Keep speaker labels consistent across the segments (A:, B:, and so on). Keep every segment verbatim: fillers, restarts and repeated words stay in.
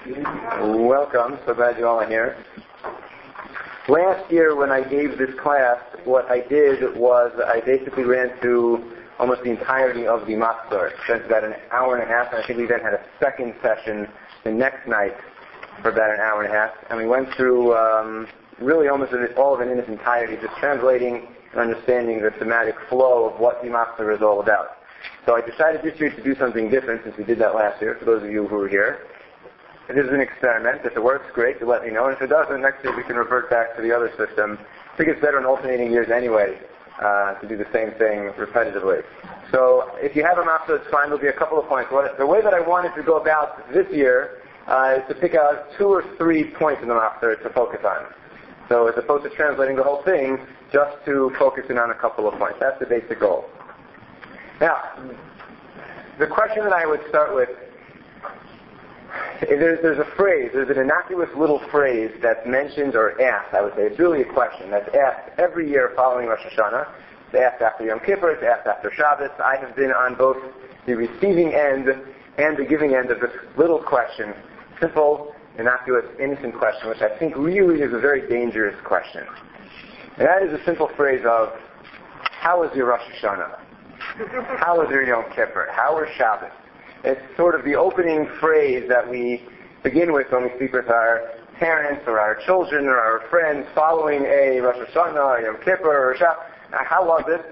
A: Welcome. So glad you all are here. Last year when I gave this class, what I did was I basically ran through almost the entirety of the Machzor. Spent about an hour and a half, and I think we then had a second session the next night for about an hour and a half. And we went through um, really almost all of it in its entirety, just translating and understanding the thematic flow of what the Machzor is all about. So I decided this year to do something different since we did that last year, for those of you who were here. It is an experiment. If it works, great, you let me know. And if it doesn't, next year we can revert back to the other system. I think it's better in alternating years anyway uh, to do the same thing repetitively. So if you have a Machzor, it's fine. There'll be a couple of points. What, the way that I wanted to go about this year uh, is to pick out two or three points in the Machzor to focus on. So as opposed to translating the whole thing, just to focus in on a couple of points. That's the basic goal. Now, the question that I would start with, There's, there's a phrase, there's an innocuous little phrase that's mentioned or asked, I would say. It's really a question that's asked every year following Rosh Hashanah. It's asked after Yom Kippur, it's asked after Shabbos. I have been on both the receiving end and the giving end of this little question. Simple, innocuous, innocent question, which I think really is a very dangerous question. And that is a simple phrase of, how was your Rosh Hashanah? How was your Yom Kippur? How was Shabbos? It's sort of the opening phrase that we begin with when we speak with our parents or our children or our friends following a Rosh Hashanah or Yom Kippur or Shabbos. How was it?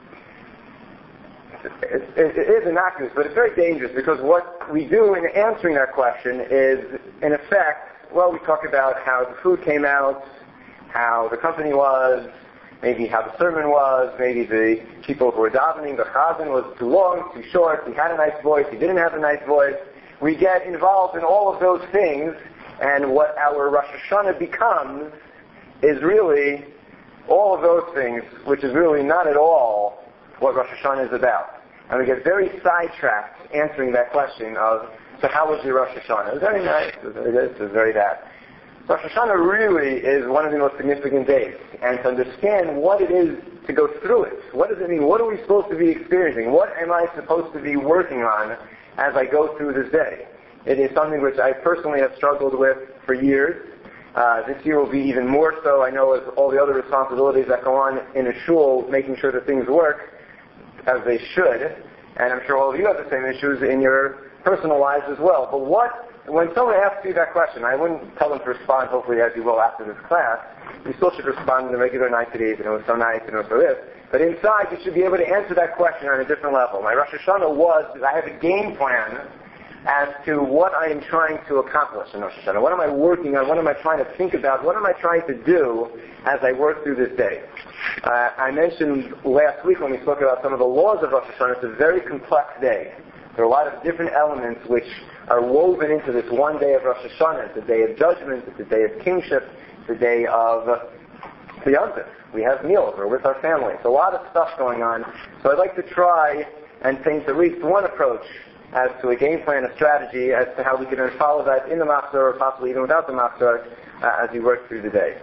A: It, it, it is innocuous, but it's very dangerous because what we do in answering that question is, in effect, well, we talk about how the food came out, how the company was, maybe how the sermon was, maybe the people who were davening, the chazan was too long, too short, he had a nice voice, he didn't have a nice voice. We get involved in all of those things, and what our Rosh Hashanah becomes is really all of those things, which is really not at all what Rosh Hashanah is about. And we get very sidetracked answering that question of, so how was your Rosh Hashanah? It was very nice, it was very good, it was very bad. Rosh Hashanah really is one of the most significant days, and to understand what it is to go through it. What does it mean? What are we supposed to be experiencing? What am I supposed to be working on as I go through this day? It is something which I personally have struggled with for years. Uh, this year will be even more so. I know as all the other responsibilities that go on in a shul, making sure that things work as they should, and I'm sure all of you have the same issues in your personal lives as well. But what When someone asks you that question, I wouldn't tell them to respond, hopefully as you will after this class. You still should respond in the regular niceties, and it was so nice, and it was so this. But inside, you should be able to answer that question on a different level. My Rosh Hashanah was, I have a game plan as to what I am trying to accomplish in Rosh Hashanah. What am I working on? What am I trying to think about? What am I trying to do as I work through this day? Uh, I mentioned last week when we spoke about some of the laws of Rosh Hashanah, it's a very complex day. There are a lot of different elements which are woven into this one day of Rosh Hashanah. It's a day of judgment, it's a day of kingship, it's a day of Yontif. We have meals, we're with our family. It's a lot of stuff going on. So I'd like to try and paint at least one approach as to a game plan, a strategy, as to how we can follow that in the Machzor, or possibly even without the Machzor, uh, as we work through the day.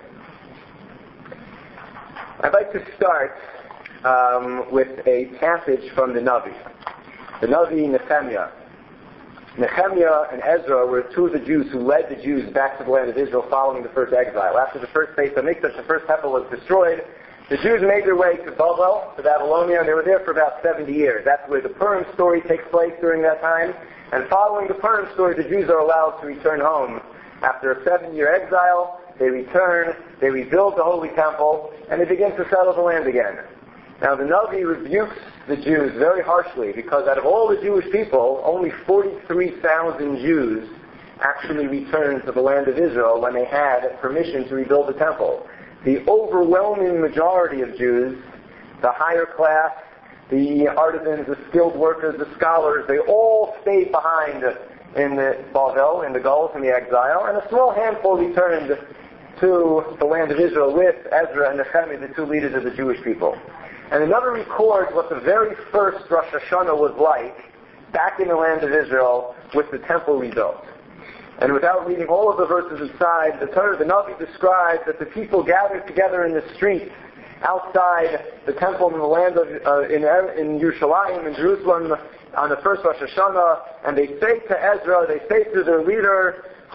A: I'd like to start um, with a passage from the Navi. The Navi Nehemiah. Nehemiah and Ezra were two of the Jews who led the Jews back to the land of Israel following the first exile. After the first Beis HaMikdash, the first temple was destroyed, the Jews made their way to Babel, to Babylonia, and they were there for about seventy years. That's where the Purim story takes place during that time. And following the Purim story, the Jews are allowed to return home. After a seven-year exile, they return, they rebuild the Holy Temple, and they begin to settle the land again. Now the Navi rebukes the Jews very harshly because out of all the Jewish people, only forty-three thousand Jews actually returned to the land of Israel when they had permission to rebuild the temple. The overwhelming majority of Jews, the higher class, the artisans, the skilled workers, the scholars, they all stayed behind in the Bavel, in the Gulf, in the exile, and a small handful returned to the land of Israel with Ezra and Nehemiah, the two leaders of the Jewish people. And another records what the very first Rosh Hashanah was like back in the land of Israel with the temple rebuilt. And without reading all of the verses inside, the Torah, the Navi describes that the people gathered together in the streets outside the temple in the land of uh, in, in Yerushalayim, in Jerusalem, on the first Rosh Hashanah, and they say to Ezra, they say to their leader,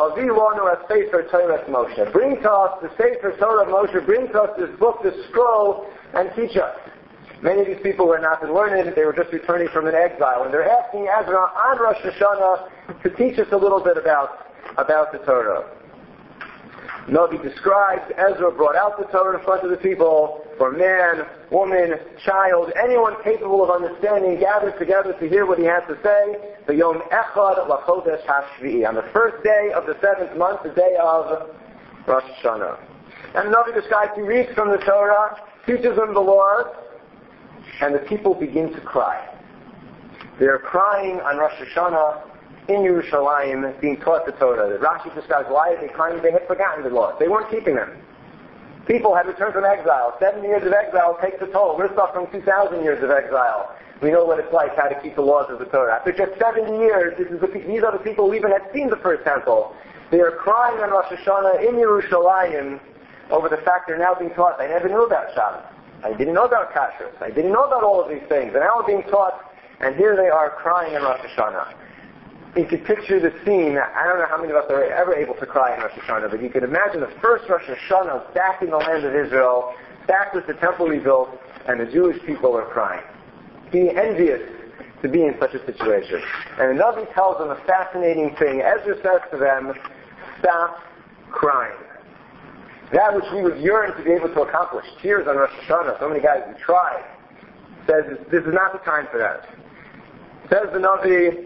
A: Havi lanu as Sefer Torah Moshe. Bring to us the Sefer Torah of Moshe. Bring to us this book, this scroll, and teach us. Many of these people were not learned. They were just returning from an exile. And they're asking Ezra on Rosh Hashanah to teach us a little bit about, about the Torah. Navi describes, Ezra brought out the Torah in front of the people, for man, woman, child, anyone capable of understanding gathered together to hear what he has to say. The Yom Echad Lachodesh Hashvi'i, on the first day of the seventh month, the day of Rosh Hashanah. And Navi describes, he reads from the Torah, teaches them the laws, and the people begin to cry. They are crying on Rosh Hashanah in Yerushalayim, being taught the Torah. The Rashi describes why they crying. They had forgotten the laws. They weren't keeping them. People had returned from exile. Seven years of exile takes a toll. We're suffering two thousand years of exile. We know what it's like, how to keep the laws of the Torah. After just seventy years, this is the, these are the people who even had seen the first temple. They are crying on Rosh Hashanah in Yerushalayim over the fact they're now being taught. They never knew about Shabbat. I didn't know about kashrus. I didn't know about all of these things. And now we're being taught, and here they are crying in Rosh Hashanah. You could picture the scene. I don't know how many of us are ever able to cry in Rosh Hashanah, but you could imagine the first Rosh Hashanah back in the land of Israel, back with the temple rebuilt, and the Jewish people are crying. Being envious to be in such a situation. And the Navi tells them a fascinating thing. Ezra says to them, stop crying. That which we would yearn to be able to accomplish. Tears on Rosh Hashanah. So many guys who tried. Says this is not the time for that. Says the Navi,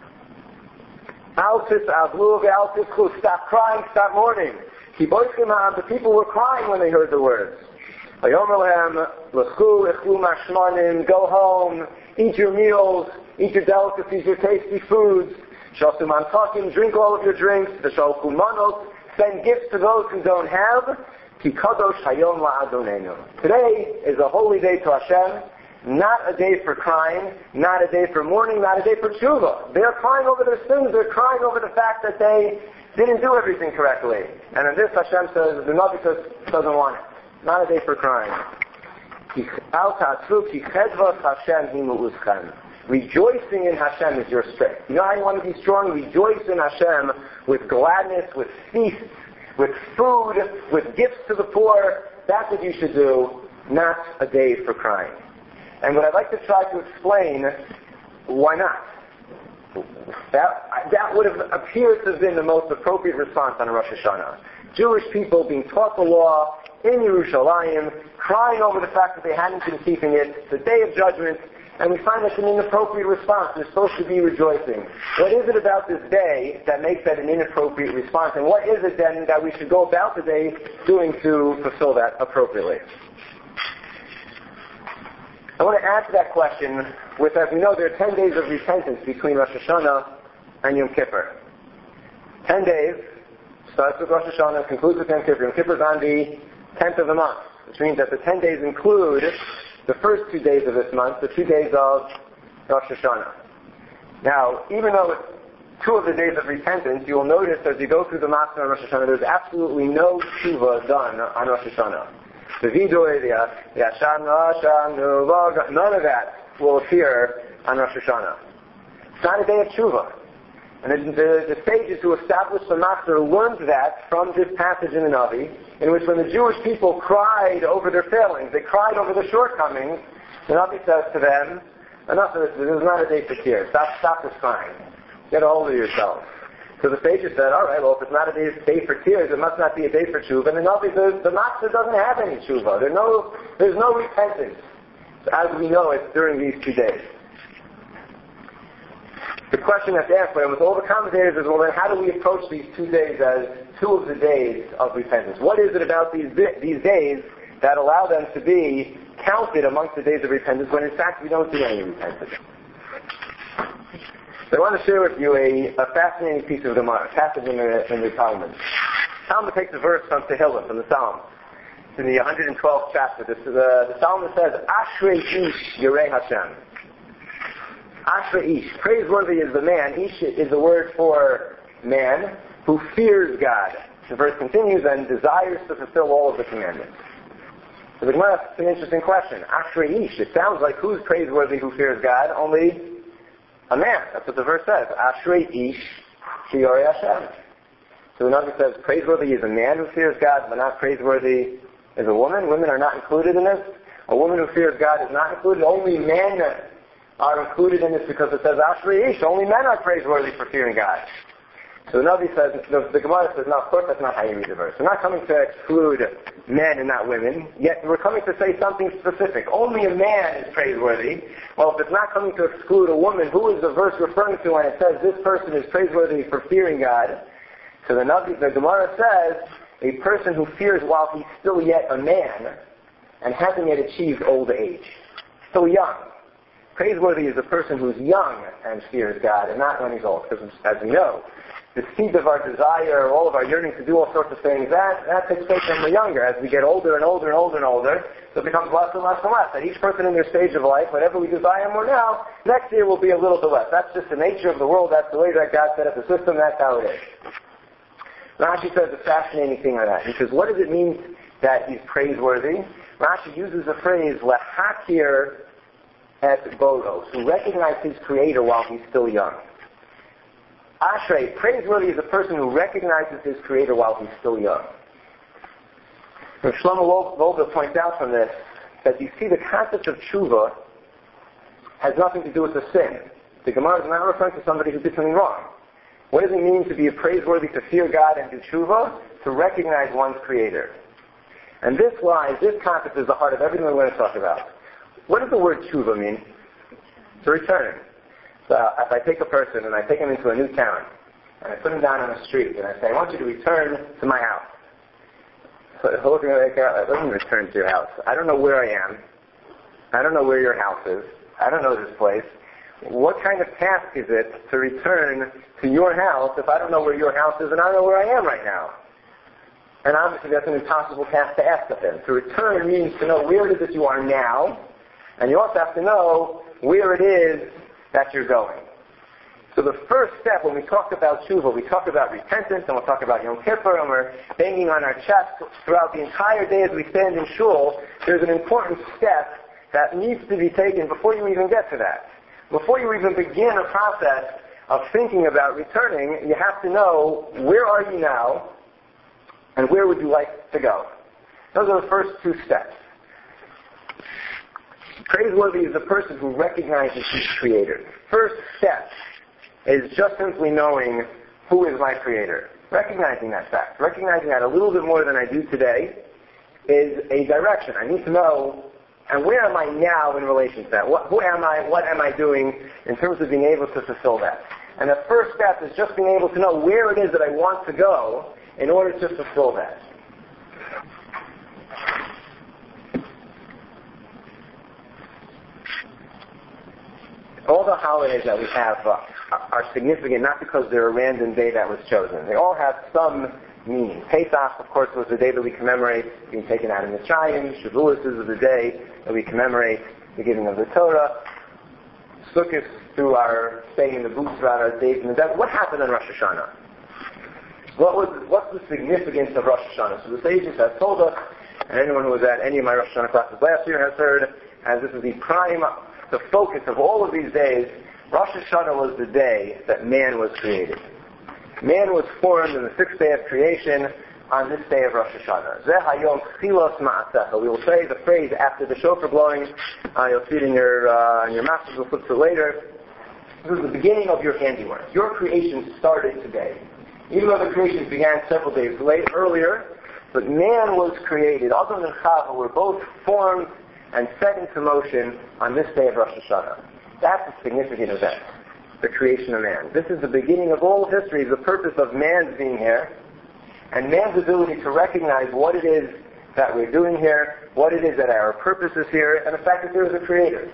A: Altis avlu ve'altis chu. Stop crying, stop mourning. The people were crying when they heard the words. Go home, eat your meals, eat your delicacies, your tasty foods. Drink all of your drinks. Send gifts to those who don't have. Today is a holy day to Hashem, not a day for crying, not a day for mourning, not a day for tshuva. They're crying over their sins. They're crying over the fact that they didn't do everything correctly. And in this, Hashem says, the Navi doesn't want it. Not a day for crying. Rejoicing in Hashem is your strength. You know how you want to be strong? Rejoice in Hashem with gladness, with feasts, with food, with gifts to the poor. That's what you should do, not a day for crying. And what I'd like to try to explain, why not? That, that would have appeared to have been the most appropriate response on Rosh Hashanah. Jewish people being taught the law in Yerushalayim, crying over the fact that they hadn't been keeping it, the day of judgment, and we find that's an inappropriate response. They're supposed to be rejoicing. What is it about this day that makes that an inappropriate response? And what is it then that we should go about the day doing to fulfill that appropriately? I want to add to that question with, as we know, there are ten days of repentance between Rosh Hashanah and Yom Kippur. Ten days, starts with Rosh Hashanah, concludes with Yom Kippur. Yom Kippur is on the tenth of the month, which means that the ten days include the first two days of this month, the two days of Rosh Hashanah. Now, even though it's two of the days of repentance, you will notice as you go through the Matzah on Rosh Hashanah, there's absolutely no tshuva done on Rosh Hashanah. The Vidoy, the Yashan, none of that will appear on Rosh Hashanah. It's not a day of tshuva. And the, the sages who established the Matzah learned that from this passage in the Navi, in which when the Jewish people cried over their failings, they cried over their shortcomings, the Navi says to them, enough of this, this is not a day for tears. Stop, stop this crying. Get a hold of yourself. So the sages said, all right, well, if it's not a day, day for tears, it must not be a day for tshuva. And the Navi says, the Matzah doesn't have any tshuva. There's no, there's no repentance, as we know it, during these two days. The question that's asked by almost all the commentators is, well, then how do we approach these two days as two of the days of repentance? What is it about these these days that allow them to be counted amongst the days of repentance when in fact we don't do any repentance? So I want to share with you a, a fascinating piece of the passage in the, in the Talmud. Talmud takes a verse from Tehillim, from the Psalm. It's in the one hundred twelfth chapter. This is, uh, the Psalm says, Ashrei Ish Yirei Hashem. Ashrei Ish. Praiseworthy is the man. Ish is the word for man who fears God. The verse continues and desires to fulfill all of the commandments. So the Gemara asks an interesting question. Ashrei Ish. It sounds like who's praiseworthy who fears God? Only a man. That's what the verse says. Ashrei Ish Yirei Hashem. So the Navi says, praiseworthy is a man who fears God, but not praiseworthy is a woman. Women are not included in this. A woman who fears God is not included. Only men are included in this because it says, Ashrei Ish, only men are praiseworthy for fearing God. So the Navi says, the, the Gemara says, no, of course that's not how you read the verse. We're not coming to exclude men and not women, yet we're coming to say something specific. Only a man is praiseworthy. Well, if it's not coming to exclude a woman, who is the verse referring to when it says this person is praiseworthy for fearing God? So the Navi, the Gemara says, a person who fears while he's still yet a man and hasn't yet achieved old age. Still young. Praiseworthy is a person who's young and fears God, and not when he's old. Because as we know, the seed of our desire, all of our yearning to do all sorts of things, that, that takes place when we're younger. As we get older and older and older and older, so it becomes less and less and less. And each person in their stage of life, whatever we desire more now, next year will be a little bit less. That's just the nature of the world. That's the way that God set up the system. That's how it is. Rashi says a fascinating thing on that. He says, what does it mean that he's praiseworthy? Rashi uses the phrase, lehakir et bodo, to recognize his creator while he's still young. Ashrei, praiseworthy is a person who recognizes his creator while he's still young. And Shlomo Wolbe points out from this that you see the concept of tshuva has nothing to do with the sin. The Gemara is not referring to somebody who did something wrong. What does it mean to be praiseworthy, to fear God and do tshuva? To recognize one's creator. And this lies, this concept is the heart of everything we're going to talk about. What does the word tshuva mean? To return. So if I take a person and I take him into a new town, and I put him down on the street, and I say, I want you to return to my house. So he'll look at me like, let me return to your house. I don't know where I am. I don't know where your house is. I don't know this place. What kind of task is it to return to your house if I don't know where your house is and I don't know where I am right now? And obviously that's an impossible task to ask of him. To return means to know where it is that you are now, and you also have to know where it is that you're going. So the first step when we talk about tshuva, we talk about repentance, and we'll talk about Yom Kippur, and we're banging on our chest throughout the entire day as we stand in shul. There's an important step that needs to be taken before you even get to that. Before you even begin a process of thinking about returning, you have to know where are you now, and where would you like to go. Those are the first two steps. Praiseworthy is a person who recognizes his creator. First step is just simply knowing who is my creator. Recognizing that fact. Recognizing that a little bit more than I do today is a direction. I need to know, and where am I now in relation to that? What, who am I? What am I doing in terms of being able to fulfill that? And the first step is just being able to know where it is that I want to go in order to fulfill that. All the holidays that we have uh, are significant not because they're a random day that was chosen. They all have some meaning. Pesach, of course, was the day that we commemorate being taken out of Mitzrayim. Shavuos is the day that we commemorate the giving of the Torah. Sukkot, through our staying in the booths throughout our days in the desert. What happened on Rosh Hashanah? What was, what's the significance of Rosh Hashanah? So the sages have told us, and anyone who was at any of my Rosh Hashanah classes last year has heard, as this is the prime, the focus of all of these days, Rosh Hashanah was the day that man was created. Man was formed in the sixth day of creation on this day of Rosh Hashanah. Zeh hayom chilos ma'asecha. We will say the phrase after the shofar blowing. Uh, you'll see it in your uh, in your masters. We'll flip to it later. This is the beginning of your handiwork. Your creation started today. Even though the creation began several days late earlier, but man was created. Adam and Chava were both formed and set into motion on this day of Rosh Hashanah. That's a significant event, the creation of man. This is the beginning of all history, the purpose of man's being here, and man's ability to recognize what it is that we're doing here, what it is that our purpose is here, and the fact that there is a creator.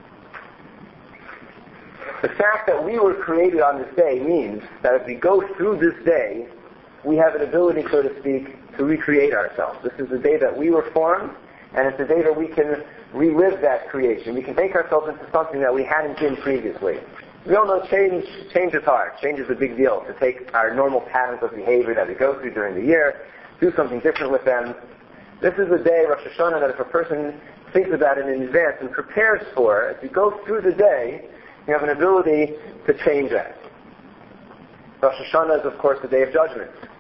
A: The fact that we were created on this day means that as we go through this day, we have an ability, so to speak, to recreate ourselves. This is the day that we were formed, and it's the day that we can relive that creation. We can make ourselves into something that we hadn't been previously. We all know change, change is hard. Change is a big deal. To take our normal patterns of behavior that we go through during the year, do something different with them. This is a day, Rosh Hashanah, that if a person thinks about it in advance and prepares for it, as you go through the day, you have an ability to change that. Rosh Hashanah is, of course, the day of judgment.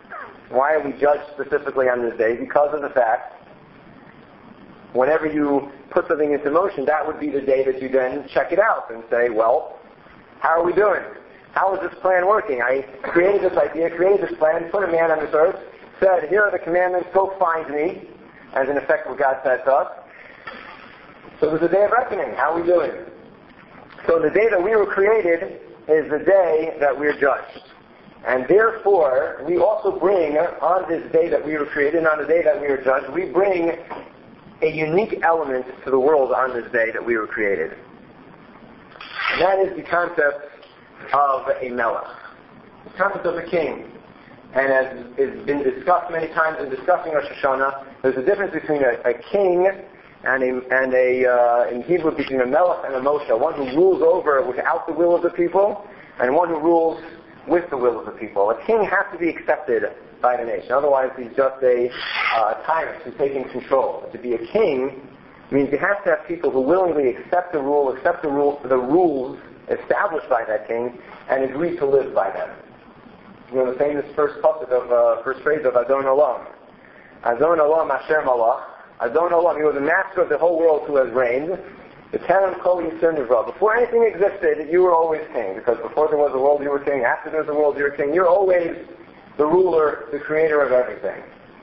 A: Why are we judged specifically on this day? Because of the fact, whenever you put something into motion, that would be the day that you then check it out and say, well, how are we doing? How is this plan working? I created this idea, created this plan, put a man on this earth, said, here are the commandments, go find me, as in effect what God said to us. So there's a day of reckoning. How are we doing? So the day that we were created is the day that we're judged. And therefore, we also bring, on this day that we were created, and on the day that we were judged, we bring a unique element to the world on this day that we were created. And that is the concept of a melech, the concept of a king. And as has been discussed many times in discussing Rosh Hashanah, there's a difference between a, a king and a, and a uh, in Hebrew, between a melech and a moshe, one who rules over without the will of the people, and one who rules with the will of the people. A king has to be accepted by the nation, otherwise he's just a uh, tyrant who's taking control. To be a king means you have to have people who willingly accept the rule, accept the rule, the rules established by that king, and agree to live by them. You know the famous first pasuk of uh, first phrase of Adon Olam. Adon Olam Asher Malach. Adon Olam, he was the master of the whole world who has reigned. The Terem Kol Yisur Nivra. Before anything existed, you were always king. Because before there was a world, you were king. After there was a world, you were king. You're always the ruler, the creator of everything.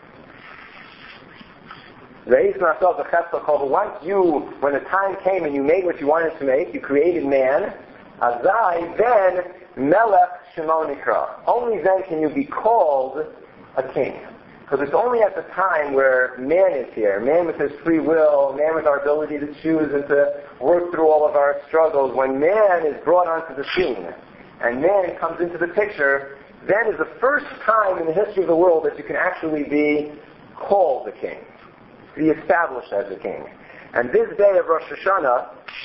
A: Once you, when the time came and you made what you wanted to make, you created man, Azai, then Melech Shemo Nikra. Only then can you be called a king. Because it's only at the time where man is here, man with his free will, man with our ability to choose and to work through all of our struggles, when man is brought onto the scene and man comes into the picture, then is the first time in the history of the world that you can actually be called a king, be established as a king. And this day of Rosh Hashanah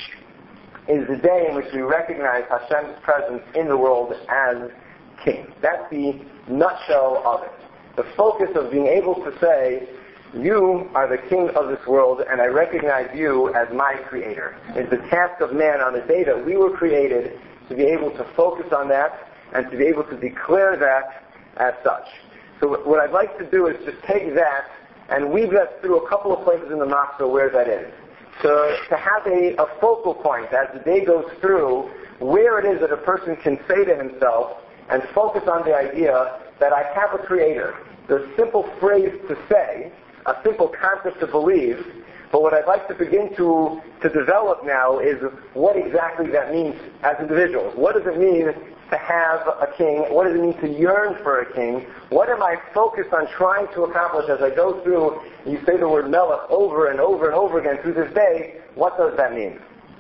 A: is the day in which we recognize Hashem's presence in the world as king. That's the nutshell of it. The focus of being able to say, you are the king of this world, and I recognize you as my creator. It's the task of man on the day that we were created to be able to focus on that and to be able to declare that as such. So what I'd like to do is just take that and weave that through a couple of places in the Matzah where that is. To, to have a, a focal point as the day goes through where it is that a person can say to himself and focus on the idea that I have a creator. There's a simple phrase to say, a simple concept to believe, but what I'd like to begin to, to develop now is what exactly that means as individuals. What does it mean to have a king? What does it mean to yearn for a king? What am I focused on trying to accomplish as I go through, you say the word melech over and over and over again through this day, what does that mean?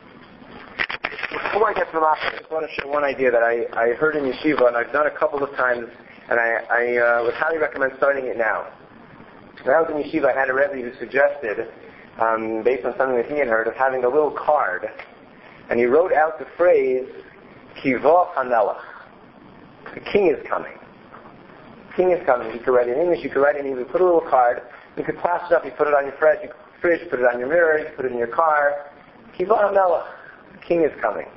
A: Before I get to the Matzah, I just want to share one idea that I, I heard in yeshiva, and I've done a couple of times, and I, I uh, would highly recommend starting it now. When I was in yeshiva, I had a rebbe who suggested, um, based on something that he had heard, of having a little card, and he wrote out the phrase, Kivah HaMelech. The king is coming. The king is coming. You could write it in English, you could write it in English, put a little card, you could plaster it up, you put it on your fridge, you fridge, put it on your mirror, you put it in your car. Kivah HaMelech. The king is coming.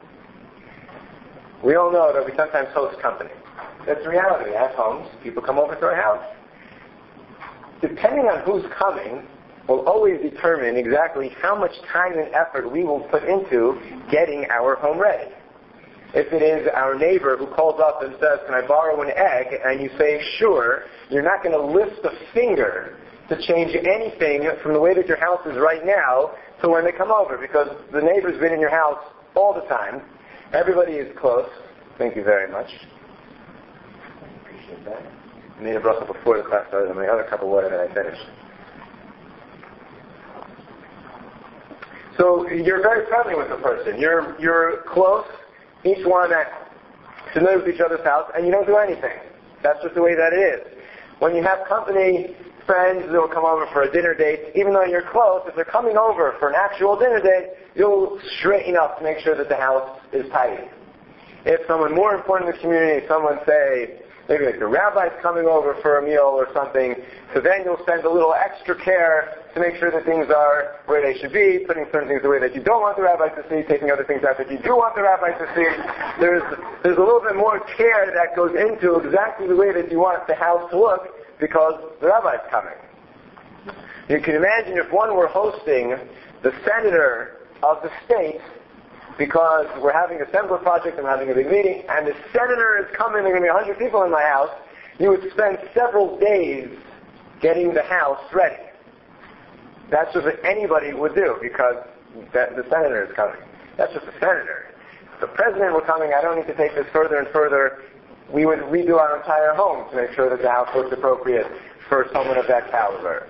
A: We all know that we sometimes host company. That's the reality. We have homes. People come over to our house. Depending on who's coming will always determine exactly how much time and effort we will put into getting our home ready. If it is our neighbor who calls up and says, can I borrow an egg? And you say, sure, you're not going to lift a finger to change anything from the way that your house is right now to when they come over, because the neighbor's been in your house all the time. Everybody is close. Thank you very much. Appreciate that. I made a bracha before the class started on my other cup of water that I finished. So you're very friendly with the person. You're you're close. Each one that's familiar with each other's house, and you don't do anything. That's just the way that it is. When you have company, friends that will come over for a dinner date, even though you're close, if they're coming over for an actual dinner date, you'll straighten up to make sure that the house is tidy. If someone more important in the community, someone say, maybe like the rabbi's coming over for a meal or something, so then you'll spend a little extra care to make sure that things are where they should be, putting certain things away that you don't want the rabbi to see, taking other things out that you do want the rabbi to see. There's, there's a little bit more care that goes into exactly the way that you want the house to look because the rabbi's coming. You can imagine if one were hosting the senator of the state because we're having a Sembler project, I'm having a big meeting, and the senator is coming, there are going to be one hundred people in my house, you would spend several days getting the house ready. That's just what anybody would do because the, the senator is coming. That's just the senator. If the president were coming, I don't need to take this further and further. We would redo our entire home to make sure that the house looks appropriate for someone of that caliber.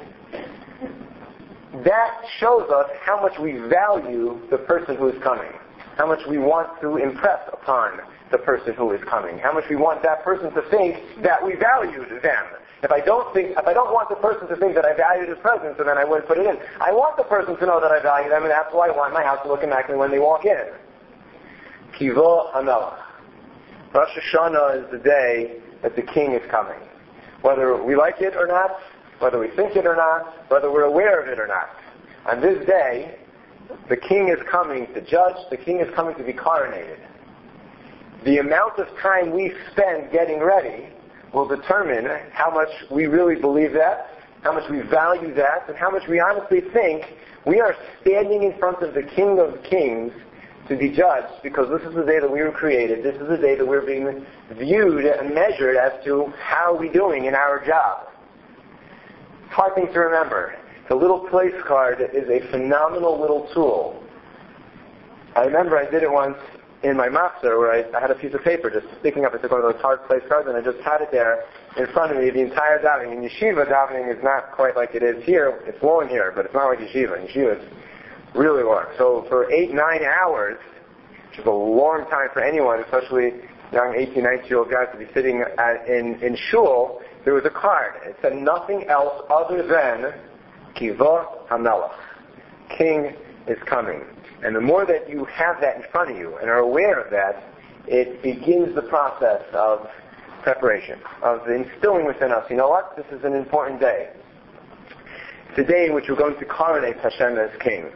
A: That shows us how much we value the person who is coming, how much we want to impress upon the person who is coming, how much we want that person to think that we valued them. If I don't think, if I don't want the person to think that I valued his presence, then I wouldn't put it in. I want the person to know that I value them, and that's why I want my house to look immaculate when they walk in. Kivo Hamelach. Rosh Hashanah is the day that the king is coming. Whether we like it or not, whether we think it or not, whether we're aware of it or not. On this day, the king is coming to judge, the king is coming to be coronated. The amount of time we spend getting ready will determine how much we really believe that, how much we value that, and how much we honestly think we are standing in front of the King of Kings to be judged, because this is the day that we were created, this is the day that we're being viewed and measured as to how are we doing in our job. Hard thing to remember. The little place card is a phenomenal little tool. I remember I did it once in my master where I, I had a piece of paper just sticking up. I took one of those hard place cards and I just had it there in front of me the entire davening. In yeshiva, davening is not quite like it is here. It's long here, but it's not like yeshiva. In yeshiva, it's really long. So for eight, nine hours, which is a long time for anyone, especially young eighteen, nineteen-year-old guys to be sitting at, in, in shul, there was a card. It said nothing else other than Kiva Hamelach. King is coming. And the more that you have that in front of you and are aware of that, it begins the process of preparation, of instilling within us, you know what, this is an important day. It's a day in which we're going to coronate Hashem as King.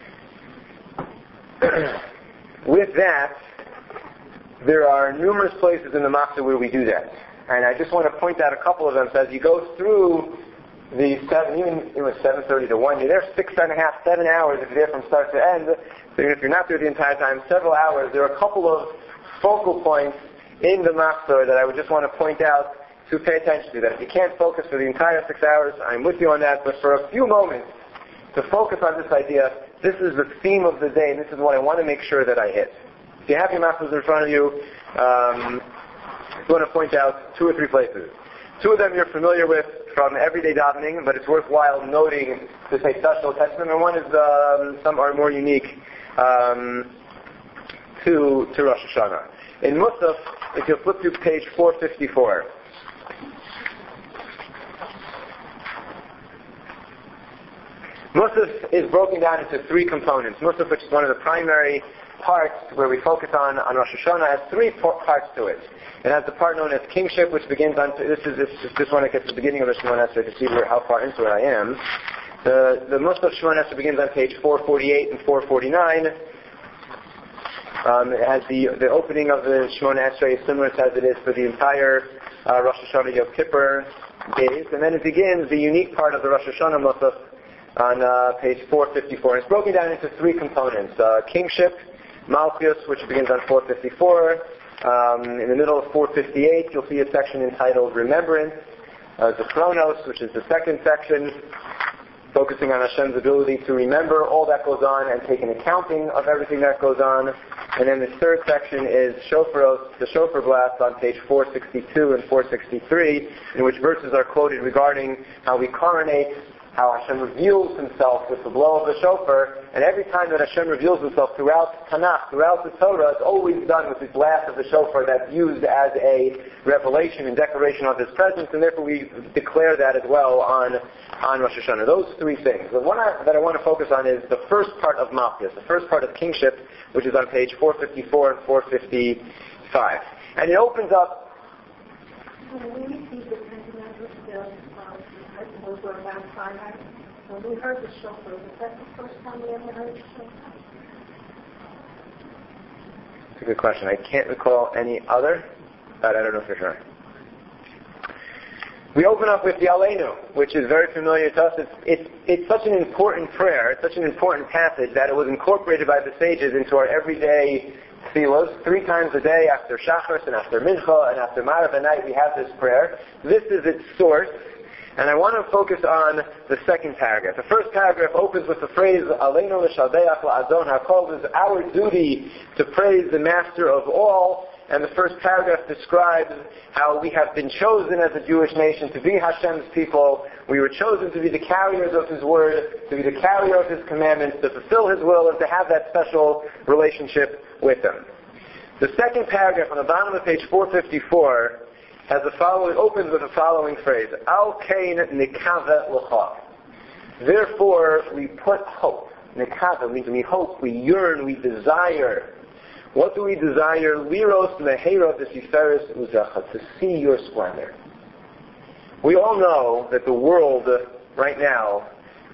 A: With that, there are numerous places in the Matzah where we do that. And I just want to point out a couple of them. So as you go through the seven, even it was seven thirty to one, you're there six and a half, seven hours if you're there from start to end. So even if you're not there the entire time, several hours, there are a couple of focal points in the Matzah that I would just want to point out to pay attention to. That if you can't focus for the entire six hours, I'm with you on that, but for a few moments, to focus on this idea, this is the theme of the day, and this is what I want to make sure that I hit. If you have your Matzahs in front of you, um, I want to point out two or three places. Two of them you're familiar with from everyday davening, but it's worthwhile noting to say special testament. And one is um, some are more unique um, to to Rosh Hashanah. In Musaf, if you flip to page four fifty-four, Musaf is broken down into three components. Musaf, which is one of the primary parts where we focus on on Rosh Hashanah, has three parts to it. It has the part known as kingship, which begins on, this is this, this one that gets the beginning of the Shemona Esrei to see where, how far into it I am. The, the Musaf Shemona Esrei begins on page four forty-eight and four forty-nine. Um, it has the, the opening of the Shemona Esrei similar as it is for the entire uh, Rosh Hashanah Yom Kippur days. And then it begins the unique part of the Rosh Hashanah Musaf on uh, page four fifty-four. It's broken down into three components. Uh, kingship, Malchus, which begins on four fifty-four. Um, in the middle of four fifty-eight, you'll see a section entitled Remembrance. Uh, the Chronos, which is the second section, focusing on Hashem's ability to remember all that goes on and take an accounting of everything that goes on. And then the third section is Shofaros, the Shofar blast on page four sixty-two and four sixty-three, in which verses are quoted regarding how we coronate, how Hashem reveals Himself with the blow of the shofar, and every time that Hashem reveals Himself throughout Tanakh, throughout the Torah, it's always done with the blast of the shofar that's used as a revelation and declaration of His presence, and therefore we declare that as well on, on Rosh Hashanah. Those three things. The one I, that I want to focus on is the first part of Malchus, the first part of kingship, which is on page four fifty-four and four fifty-five. And it opens up
B: When we received the Ten Commandments bill, um, I suppose we're around Sinai, when we heard the shofar, was that the first time we ever heard the shofar?
A: That's a good question. I can't recall any other, but I don't know for sure. We open up with the Aleinu, which is very familiar to us. It's, it's, it's such an important prayer, it's such an important passage that it was incorporated by the sages into our everyday tefillos. Three times a day, after Shacharis and after Mincha and after Marav at night, we have this prayer. This is its source, and I want to focus on the second paragraph. The first paragraph opens with the phrase, Aleinu l'shalbeach la'adon hakol. It is our duty to praise the Master of all. And the first paragraph describes how we have been chosen as a Jewish nation to be Hashem's people. We were chosen to be the carriers of His word, to be the carrier of His commandments, to fulfill His will, and to have that special relationship with Him. The second paragraph on the bottom of page four fifty-four has the following, opens with the following phrase, Al kain nikave l'cha. Therefore, we put hope. Nikave means we hope, we yearn, we desire. What do we desire? Liros mehera v'siferis uzacha, to see your splendor. We all know that the world right now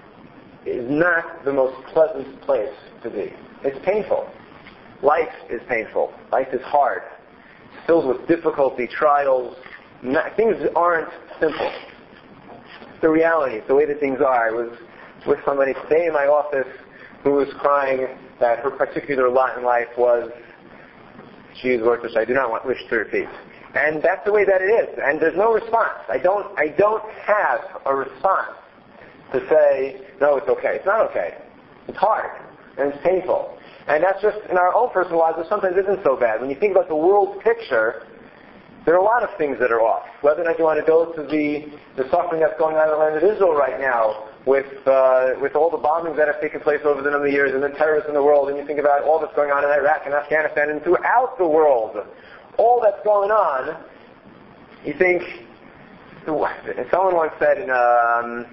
A: is not the most pleasant place to be. It's painful. Life is painful. Life is hard. It's filled with difficulty, trials. Not, things aren't simple. It's the reality. It's the way that things are. I was with somebody today in my office who was crying that her particular lot in life was, she used words which I do not want, wish to repeat. And that's the way that it is. And there's no response. I don't, I don't have a response to say, no, it's okay. It's not okay. It's hard. And it's painful. And that's just, in our own personal lives, it sometimes isn't so bad. When you think about the world picture, there are a lot of things that are off. Whether or not you want to go to the, the suffering that's going on in the land of Israel right now, with uh, with all the bombings that have taken place over the number of years, and the terrorists in the world, and you think about all that's going on in Iraq and Afghanistan and throughout the world, all that's going on, you think, someone once said in, um,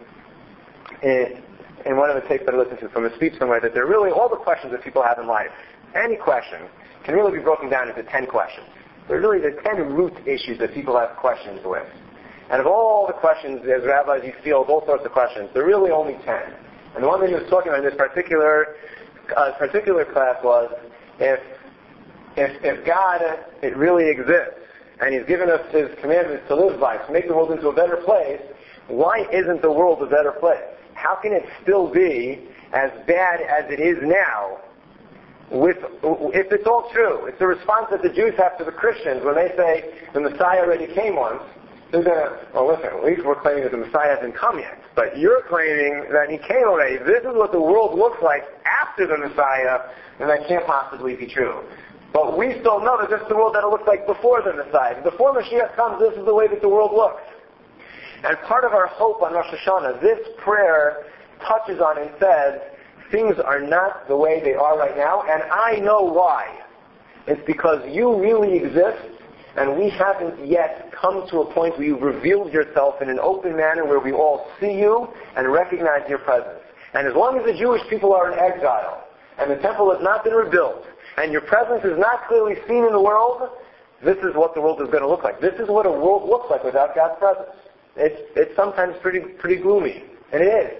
A: in, in one of the tapes that I listened to from a speech somewhere, that there are really, all the questions that people have in life, any question, can really be broken down into ten questions. There are really the ten root issues that people have questions with. And of all the questions, as rabbis, you field all sorts of questions. There are really only ten. And the one that he was talking about in this particular uh, particular class was, if if if God, it really exists, and He's given us His commandments to live by, to make the world into a better place, why isn't the world a better place? How can it still be as bad as it is now? With, if it's all true, it's the response that the Jews have to the Christians when they say the Messiah already came once. They're gonna, well listen, at least we're claiming that the Messiah hasn't come yet. But you're claiming that He came already. This is what the world looks like after the Messiah, and that can't possibly be true. But we still know that this is the world that it looks like before the Messiah. Before Mashiach comes, this is the way that the world looks. And part of our hope on Rosh Hashanah, this prayer touches on and says, things are not the way they are right now, and I know why. It's because you really exist, and we haven't yet come to a point where you've revealed yourself in an open manner where we all see you and recognize your presence. And as long as the Jewish people are in exile, and the temple has not been rebuilt, and your presence is not clearly seen in the world, this is what the world is going to look like. This is what a world looks like without God's presence. It's, it's sometimes pretty, pretty gloomy, and it is.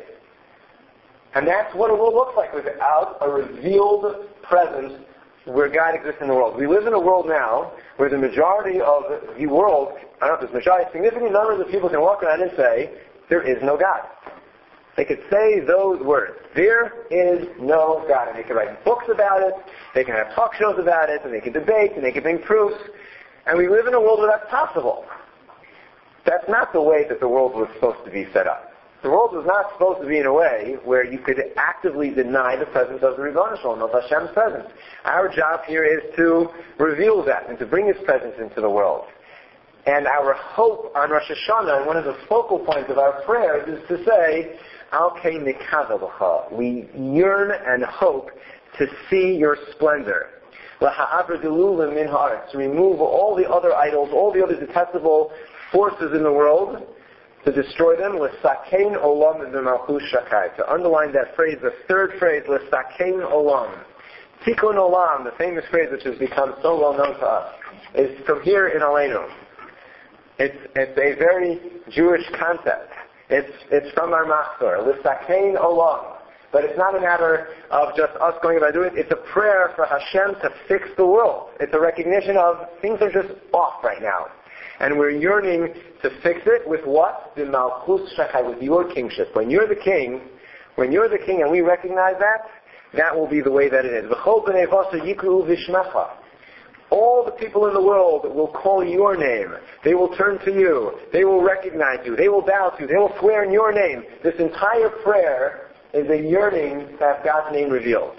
A: And that's what it will look like without a revealed presence where God exists in the world. We live in a world now where the majority of the world, I don't know if there's majority, significant numbers of people can walk around and say, there is no God. They could say those words. There is no God. And they can write books about it, they can have talk shows about it, and they can debate, and they can bring proofs. And we live in a world where that's possible. That's not the way that the world was supposed to be set up. The world was not supposed to be in a way where you could actively deny the presence of the Rebbeinu Shalom, of Hashem's presence. Our job here is to reveal that and to bring His presence into the world. And our hope on Rosh Hashanah, and one of the focal points of our prayers, is to say, Al kei nikave l'cha. We yearn and hope to see your splendor. L'ha'aver dilulim min ha'aretz. To remove all the other idols, all the other detestable forces in the world, to destroy them, l'sakein olam v'malchus shakai. To underline that phrase, the third phrase, l'sakein olam. Tikkun olam, the famous phrase which has become so well known to us, is from here in Aleinu. It's, it's a very Jewish concept. It's, it's from our Machzor, L'sakein olam. But it's not a matter of just us going about doing it. It's a prayer for Hashem to fix the world. It's a recognition of things are just off right now. And we're yearning to fix it with what? The Malchus Shechai, with your kingship. When you're the king, when you're the king and we recognize that, that will be the way that it is. V'chol b'nei v'asar yikru v'shmecha. All the people in the world will call your name. They will turn to you. They will recognize you. They will bow to you. They will swear in your name. This entire prayer is a yearning to have God's name revealed.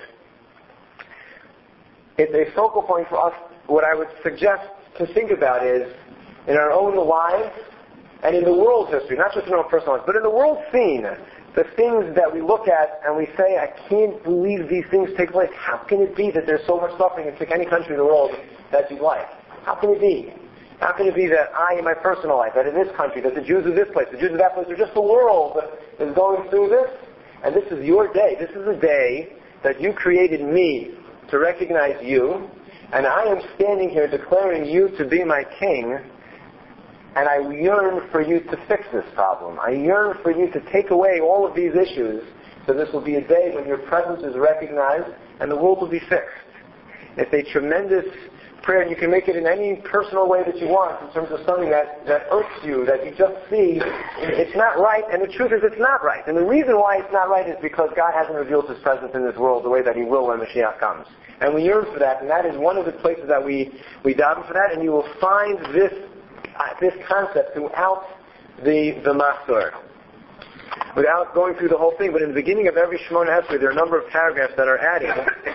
A: It's a focal point for us. What I would suggest to think about is, in our own lives, and in the world's history, not just in our own personal lives, but in the world scene, the things that we look at and we say, I can't believe these things take place. How can it be that there's so much suffering in any country in the world that you like? How can it be? How can it be that I, in my personal life, that in this country, that the Jews of this place, the Jews of that place, or just the world is going through this? And this is your day. This is a day that you created me to recognize you, and I am standing here declaring you to be my king, and I yearn for you to fix this problem. I yearn for you to take away all of these issues, so this will be a day when your presence is recognized and the world will be fixed. It's a tremendous prayer, and you can make it in any personal way that you want in terms of something that, that irks you, that you just see it's not right, and the truth is it's not right. And the reason why it's not right is because God hasn't revealed His presence in this world the way that He will when Mashiach comes. And we yearn for that, and that is one of the places that we, we daven for that, and you will find this uh, this concept throughout the, the Machzor. Without going through the whole thing, but in the beginning of every Shemona Esrei, there are a number of paragraphs that are added,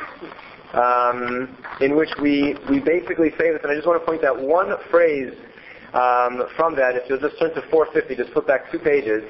A: Um, in which we, we basically say this, and I just want to point out one phrase um, from that. If you'll just turn to four fifty, just flip back two pages.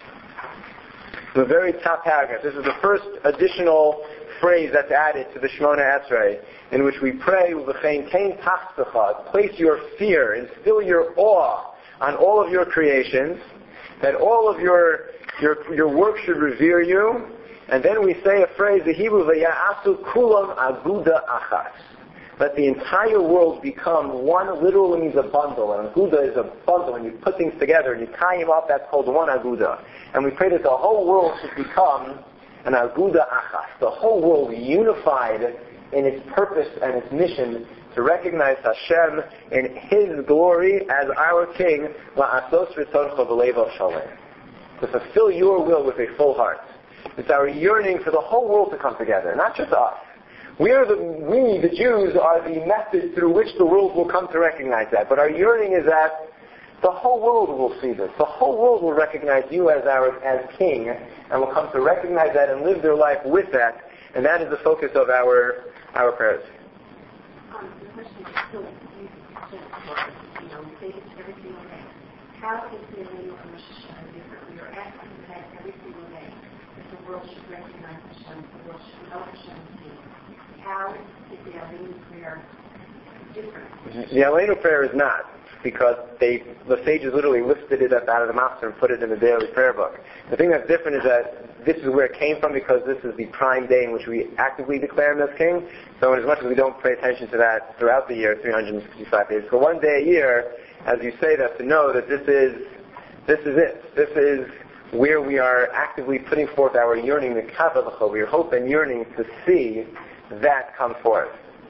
A: The very top paragraph. This is the first additional phrase that's added to the Shemona Esrei, in which we pray, "V'chein kein tachstecha," place your fear, instill your awe on all of your creations, that all of your your your work should revere you. And then we say a phrase, the Hebrew, "V'ya'asu kulam aguda achas." Let the entire world become one. Literally means a bundle. And aguda is a bundle. When you put things together and you tie them up, that's called one aguda. And we pray that the whole world should become an aguda achas. The whole world unified in its purpose and its mission to recognize Hashem in His glory as our King, la'asos ritzoncha v'levav shalem. To fulfill your will with a full heart. It's our yearning for the whole world to come together, not just us. We are the, we, the Jews, are the method through which the world will come to recognize that. But our yearning is that the whole world will see this. The whole world will recognize you as our as King, and will come to recognize that and live their life with that. And that is the focus of our our prayers.
B: Um, the question is still, you just, you know, say it's every single day. How is the name of Rosh Hashanah different? We are asking that every single day. The world should recognize Hashem, the world should know Hashem's name. How is the Aleinu prayer different?
A: The Aleinu prayer is not, because they, the sages literally lifted it up out of the Machzor and put it in the daily prayer book. The thing that's different is that this is where it came from, because this is the prime day in which we actively declare Him as King. So in as much as we don't pay attention to that throughout the year, three hundred sixty-five days, for one day a year, as you say that, to know that this is this is it. This is where we are actively putting forth our yearning, the kavah, your hope and yearning to see that come forth.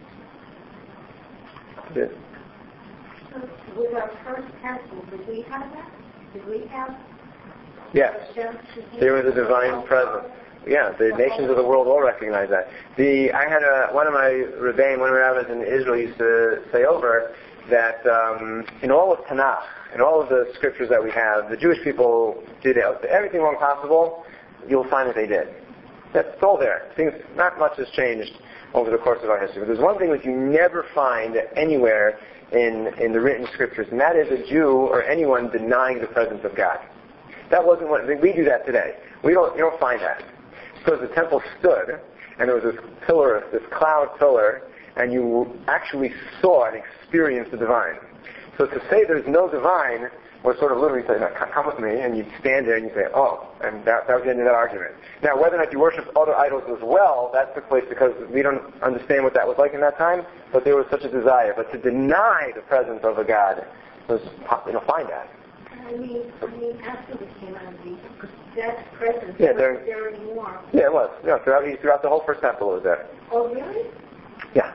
A: Yes.
B: So with our first council, did we have that? Did we have?
A: Yes. There was a divine presence. Yeah, the nations of the world all recognize that. The I had a one of my rebbeim, one of my rabbis in Israel used to say over that um, in all of Tanakh, in all of the scriptures that we have, the Jewish people did everything wrong possible. You'll find that they did. That's all there. Things, not much has changed over the course of our history. But there's one thing that you never find anywhere in in the written scriptures, and that is a Jew or anyone denying the presence of God. That wasn't what we do that today. We don't you don't find that. Because the temple stood, and there was this pillar, this cloud pillar, and you actually saw and experienced the divine. So to say there's no divine was sort of literally saying, come with me, and you'd stand there and you'd say, oh, and that, that was the end of that argument. Now, whether or not you worship other idols as well, that took place because we don't understand what that was like in that time, but there was such a desire. But to deny the presence of a God, was, you know, find that.
B: I mean, I mean, after we came out of Egypt, because that's present.
A: Yeah,
B: there,
A: there,
B: there anymore.
A: Yeah, it was. Yeah, throughout, throughout the whole first temple it was there.
B: Oh, really?
A: Yeah.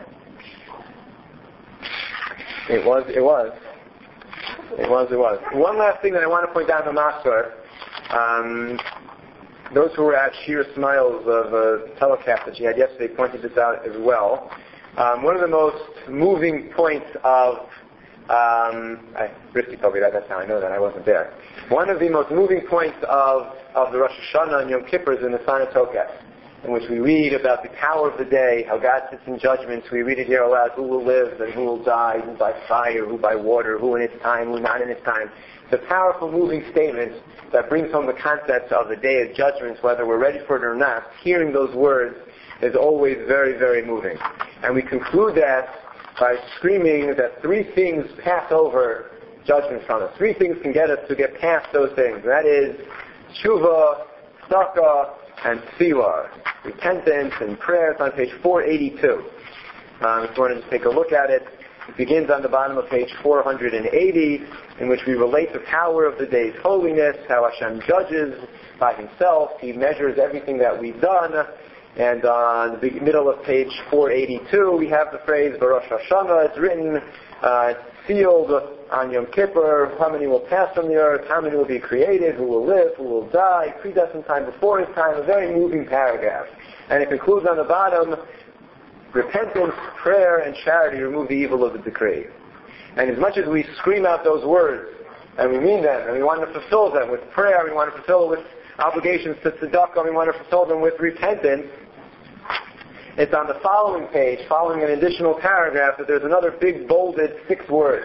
A: It was, it was. It was, it was. One last thing that I want to point out in the Master, um, those who were at Shira Smiles of a telecast that she had yesterday pointed this out as well. Um, one of the most moving points of Um, I, Risky told me that, that's how I know that, I wasn't there. One of the most moving points of, of the Rosh Hashanah and Yom Kippur is in the Sanatoket, in which we read about the power of the day, how God sits in judgments. We read it here aloud, who will live and who will die, who by fire, who by water, who in its time, who not in its time. It's a powerful, moving statement that brings home the concept of the day of judgments, whether we're ready for it or not. Hearing those words is always very, very moving. And we conclude that by screaming that three things pass over judgment from us. Three things can get us to get past those things. That is tshuva, tzedakah, and tefillah. Repentance and prayer. It's on page four eighty-two. Um, if you want to just take a look at it, it begins on the bottom of page four eighty, in which we relate the power of the day's holiness, how Hashem judges by Himself. He measures everything that we've done. And on the middle of page four eighty-two, we have the phrase Baruch Hashanah. It's written, uh, sealed on Yom Kippur. How many will pass from the earth? How many will be created? Who will live? Who will die? Predestined time before His time. A very moving paragraph. And it concludes on the bottom, repentance, prayer, and charity remove the evil of the decree. And as much as we scream out those words, and we mean them, and we want to fulfill them with prayer, we want to fulfill it with obligations to tzedakah, we want to fulfill them with repentance, it's on the following page, following an additional paragraph, that there's another big bolded six words.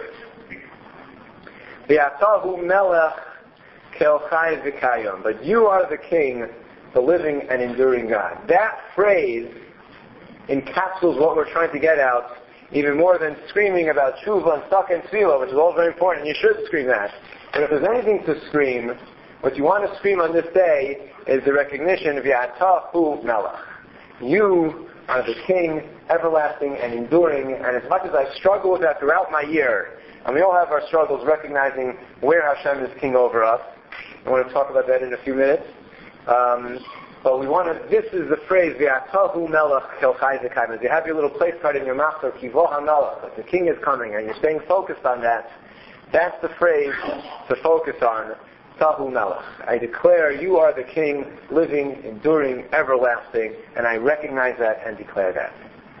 A: V'atahu melech kel chai v'kayom. But you are the king, the living and enduring God. That phrase encapsulates what we're trying to get out, even more than screaming about tshuva and tzedakah and tefillah, which is all very important, and you should scream that. But if there's anything to scream, what you want to scream on this day is the recognition of V'atahu melech. You are the King, everlasting and enduring, and as much as I struggle with that throughout my year, and we all have our struggles recognizing where Hashem is King over us, I want to talk about that in a few minutes, um, but we want to, this is the phrase, V'atahu melech kel chai v'kayim. As you have your little place card in your master, Kivo HaMelech, that the King is coming, and you're staying focused on that, that's the phrase to focus on. Tahu Melech. I declare you are the King, living, enduring, everlasting, and I recognize that and declare that.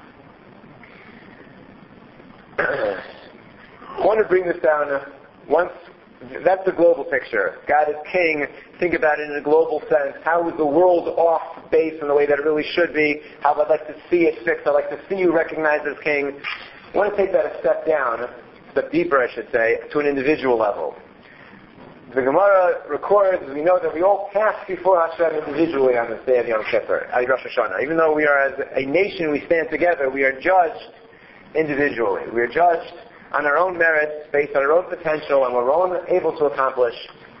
A: I want to bring this down once. That's the global picture. God is King. Think about it in a global sense. How is the world off base in the way that it really should be? How I'd like to see it fixed. I'd like to see you recognized as King. I want to take that a step down, a step deeper, I should say, to an individual level. The Gemara records, we know that we all pass before Hashem individually on this day of Yom Kippur, at Rosh Hashanah. Even though we are as a nation, we stand together, we are judged individually. We are judged on our own merits, based on our own potential, and what we're all able to accomplish.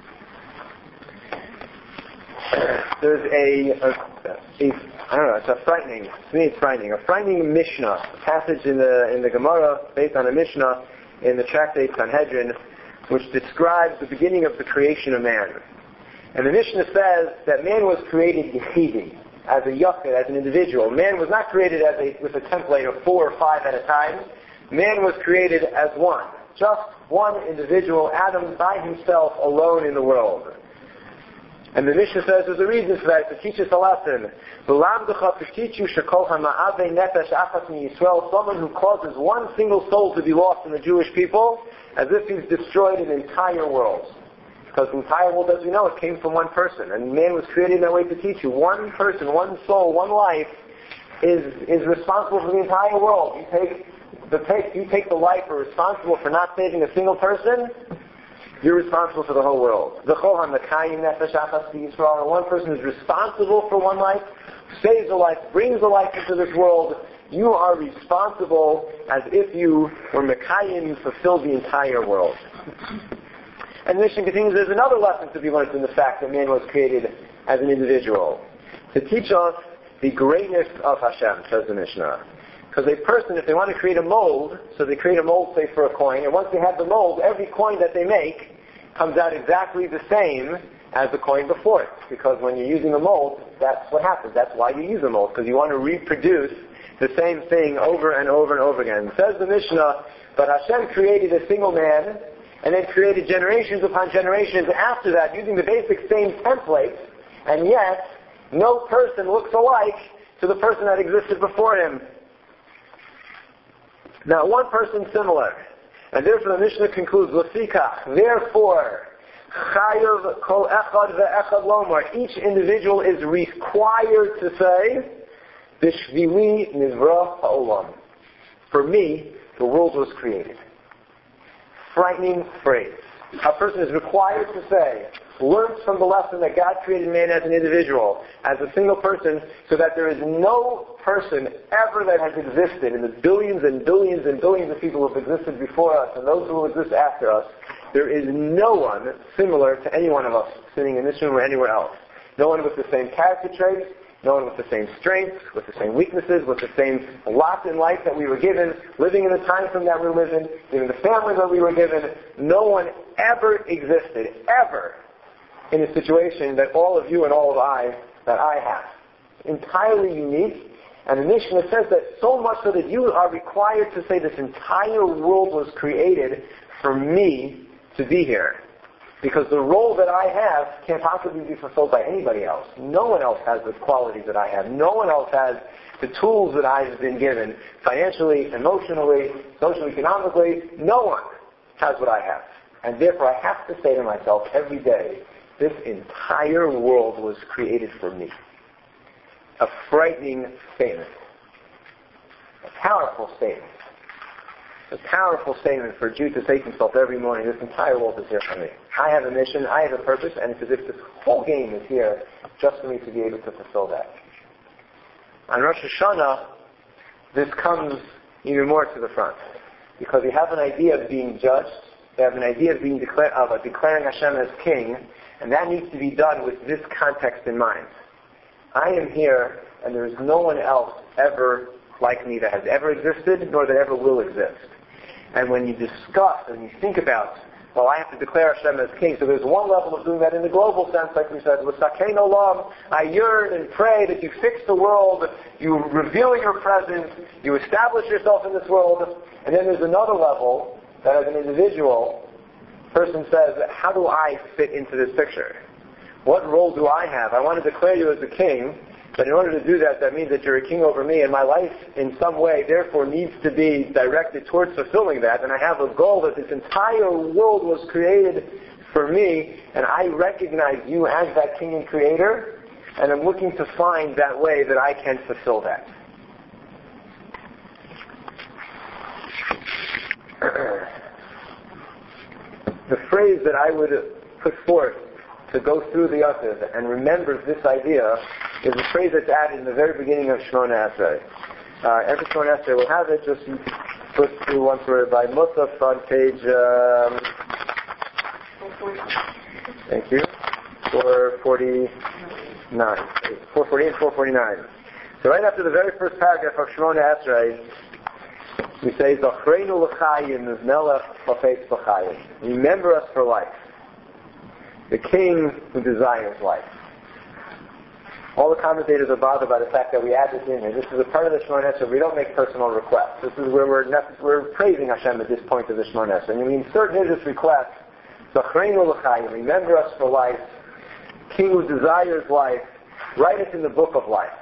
A: There's a, a, a, I don't know, it's a frightening, to me it's frightening, a frightening Mishnah, a passage in the, in the Gemara, based on a Mishnah in the tractate Sanhedrin, which describes the beginning of the creation of man. And the Mishnah says that man was created yechidi, as a yachid, as an individual. Man was not created as a, with a template of four or five at a time. Man was created as one. Just one individual, Adam by himself, alone in the world. And the Mishnah says there's a reason for that, to teach us a lesson. To teach you someone who causes one single soul to be lost in the Jewish people, as if he's destroyed an entire world. Because the entire world, as we know, it came from one person. And man was created in that way to teach you. One person, one soul, one life is is responsible for the entire world. You take the take you take the life or responsible for not saving a single person, you're responsible for the whole world. The one person is responsible for one life, saves a life, brings a life into this world. You are responsible as if you were Mekayim, fulfilled the entire world. And the Mishnah continues, there's another lesson to be learned in the fact that man was created as an individual. To teach us the greatness of Hashem, says the Mishnah. Because a person, if they want to create a mold, so they create a mold, say, for a coin, and once they have the mold, every coin that they make comes out exactly the same as the coin before it. Because when you're using a mold, that's what happens. That's why you use a mold, because you want to reproduce the same thing over and over and over again. Says the Mishnah, but Hashem created a single man, and then created generations upon generations after that, using the basic same templates, and yet, no person looks alike to the person that existed before him. Not one person similar. And therefore the Mishnah concludes, L'fikach, therefore, chayav kol echad ve'echad lomar, each individual is required to say, B'shvili nivra ha'olam. For me, the world was created. Frightening phrase. A person is required to say, learns from the lesson that God created man as an individual, as a single person, so that there is no person ever that has existed in the billions and billions and billions of people who have existed before us and those who will exist after us. There is no one similar to any one of us sitting in this room or anywhere else. No one with the same character traits, no one with the same strengths, with the same weaknesses, with the same lot in life that we were given, living in the time frame that we were living, living in the family that we were given. No one ever existed, ever, in a situation that all of you and all of I, that I have. Entirely unique. And the Mishnah says that so much so that you are required to say this entire world was created for me to be here. Because the role that I have can't possibly be fulfilled by anybody else. No one else has the qualities that I have. No one else has the tools that I've been given, financially, emotionally, socially, economically. No one has what I have. And therefore I have to say to myself every day, this entire world was created for me. A frightening statement. A powerful statement. A powerful statement for a Jew to say to himself every morning, this entire world is here for me. I have a mission, I have a purpose, and it's as if this whole game is here just for me to be able to fulfill that. On Rosh Hashanah, this comes even more to the front. Because we have an idea of being judged, we have an idea of being declared, of uh, declaring Hashem as king, and that needs to be done with this context in mind. I am here, and there is no one else ever like me that has ever existed, nor that ever will exist. And when you discuss and you think about, well, I have to declare Hashem as king, so there's one level of doing that in the global sense, like we said, L'sakein olam, I yearn and pray that you fix the world, you reveal your presence, you establish yourself in this world, and then there's another level that as an individual, person says, how do I fit into this picture? What role do I have? I want to declare you as a king, but in order to do that, that means that you're a king over me, and my life in some way, therefore, needs to be directed towards fulfilling that, and I have a goal that this entire world was created for me, and I recognize you as that king and creator, and I'm looking to find that way that I can fulfill that. The phrase that I would put forth to go through the Yosef and remember this idea is a phrase that's added in the very beginning of Shemona Esrei. Uh, every Shemona Esrei will have it, just put through one word by Musaf on page, um, thank you, four forty-nine. four forty and four forty-nine. So right after the very first paragraph of Shemona Esrei, we say, Zochreinu l'chayim melech l'feitz l'chayim. Remember us for life. The king who desires life. All the commentators are bothered by the fact that we add this in here. This is a part of the Shemona Esrei. We don't make personal requests. This is where we're, nef- we're praising Hashem at this point of the Shemona Esrei. And we insert in this request, Zochreinu l'chayim. Remember us for life. King who desires life. Write us in the book of life.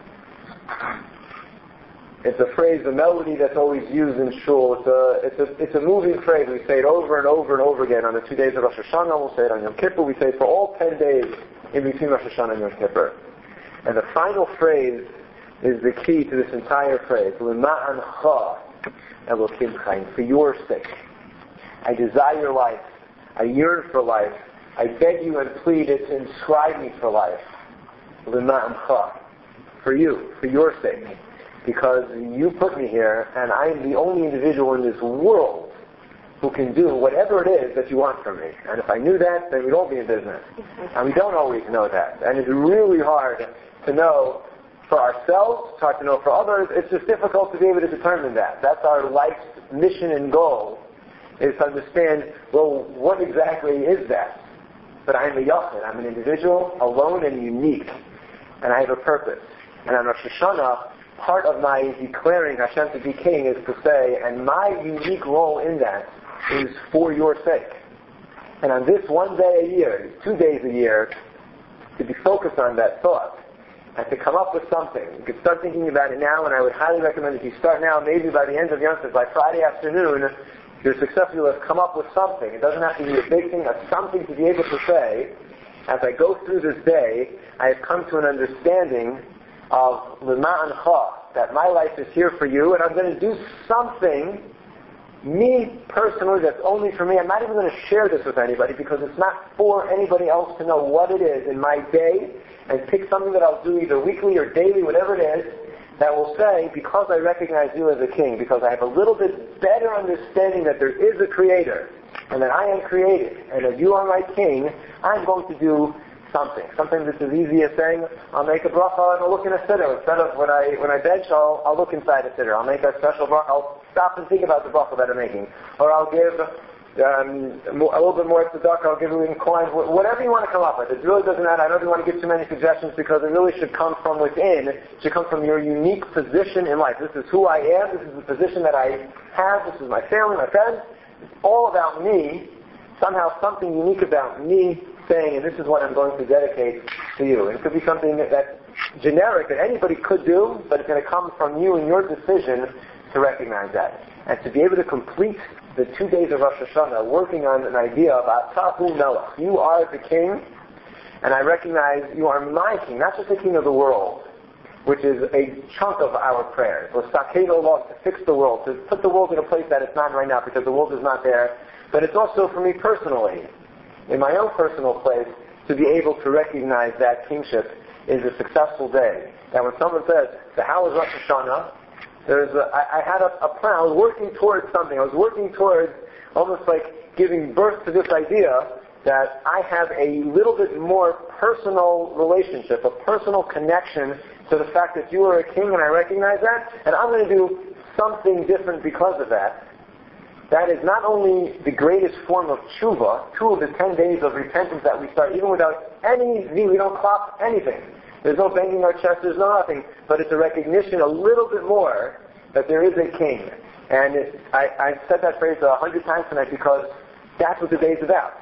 A: It's a phrase, a melody that's always used in shul. It's a, it's a, it's a moving phrase. We say it over and over and over again. On the two days of Rosh Hashanah, we'll say it on Yom Kippur. We say it for all ten days in between Rosh Hashanah and Yom Kippur. And the final phrase is the key to this entire phrase. L'ma'ancha Elokim Chaim. For your sake. I desire life. I yearn for life. I beg you and plead it to inscribe me for life. L'ma'ancha. For you. For your sake. Because you put me here, and I am the only individual in this world who can do whatever it is that you want from me. And if I knew that, then we'd all be in business. And we don't always know that. And it's really hard to know for ourselves, it's hard to know for others. It's just difficult to be able to determine that. That's our life's mission and goal, is to understand, well, what exactly is that? But I'm a yachid. I'm an individual, alone and unique. And I have a purpose. And on Rosh Hashanah, part of my declaring Hashem to be king is to say, and my unique role in that is for your sake. And on this one day a year, two days a year, to be focused on that thought, and to come up with something. You could start thinking about it now, and I would highly recommend if you start now, maybe by the end of Yom Tov, by Friday afternoon, you're successful, you'll have come up with something. It doesn't have to be a big thing, but something to be able to say, as I go through this day, I have come to an understanding of L'ma'an Cha, that my life is here for you, and I'm going to do something, me personally, that's only for me. I'm not even going to share this with anybody because it's not for anybody else to know what it is in my day, and pick something that I'll do either weekly or daily, whatever it is, that will say, because I recognize you as a king, because I have a little bit better understanding that there is a creator, and that I am created, and that you are my king, I'm going to do something. Sometimes it's as easy as saying, I'll make a bracha and I'll look in a siddur. Instead of when I when I bench, I'll, I'll look inside a siddur. I'll make a special bracha. I'll stop and think about the bracha that I'm making. Or I'll give um, a little bit more tzedakah, I'll give you in coins, whatever you want to come up with. It really doesn't matter. I don't even want to give too many suggestions because it really should come from within. It should come from your unique position in life. This is who I am. This is the position that I have. This is my family, my friends. It's all about me. Somehow something unique about me saying, and this is what I'm going to dedicate to you. And it could be something that's generic that anybody could do, but it's going to come from you and your decision to recognize that. And to be able to complete the two days of Rosh Hashanah working on an idea of Atahu Melech. You are the king, and I recognize you are my king, not just the king of the world, which is a chunk of our prayers. Or Sakedo Log, to fix the world, to put the world in a place that it's not right now because the world is not there. But it's also for me personally, in my own personal place, to be able to recognize that kingship is a successful day. That when someone says, so how is Rosh Hashanah? There's a, I, I had a, a plan. I was working towards something. I was working towards almost like giving birth to this idea that I have a little bit more personal relationship, a personal connection to the fact that you are a king and I recognize that, and I'm going to do something different because of that. That is not only the greatest form of tshuva, two of the ten days of repentance that we start, even without any, we don't clap anything. There's no banging our chest, there's no nothing, but it's a recognition a little bit more that there is a king. And it, I, I've said that phrase a hundred times tonight because that's what the day is about.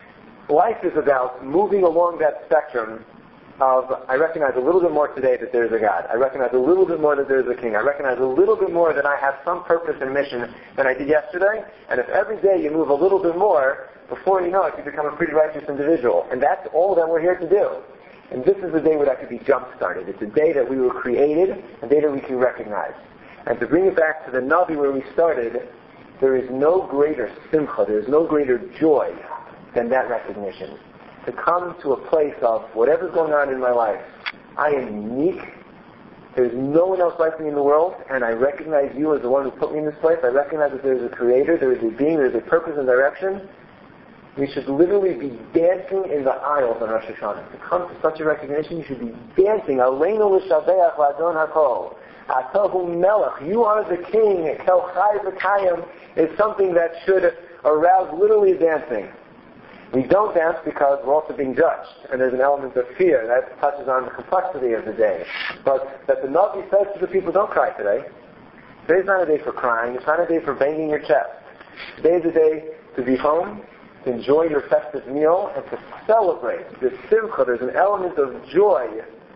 A: Life is about moving along that spectrum of, I recognize a little bit more today that there's a God. I recognize a little bit more that there's a king. I recognize a little bit more that I have some purpose and mission than I did yesterday. And if every day you move a little bit more, before you know it, you become a pretty righteous individual. And that's all that we're here to do. And this is the day where that could be jump-started. It's a day that we were created, a day that we can recognize. And to bring it back to the Navi where we started, there is no greater simcha, there is no greater joy than that recognition. To come to a place of whatever's going on in my life, I am unique. There's no one else like me in the world, and I recognize you as the one who put me in this place. I recognize that there is a creator, there is a being, there is a purpose and direction. We should literally be dancing in the aisles on Rosh Hashanah. To come to such a recognition, you should be dancing. Aleinu l'shabeach l'adon hakol. Atahu melech. You are the king. Kel chai v'kayim is something that should arouse literally dancing. We don't dance because we're also being judged, and there's an element of fear that touches on the complexity of the day. But that the Navi says to the people, don't cry today. Today's not a day for crying. It's not a day for banging your chest. Today is a day to be home, to enjoy your festive meal, and to celebrate the simcha. There's an element of joy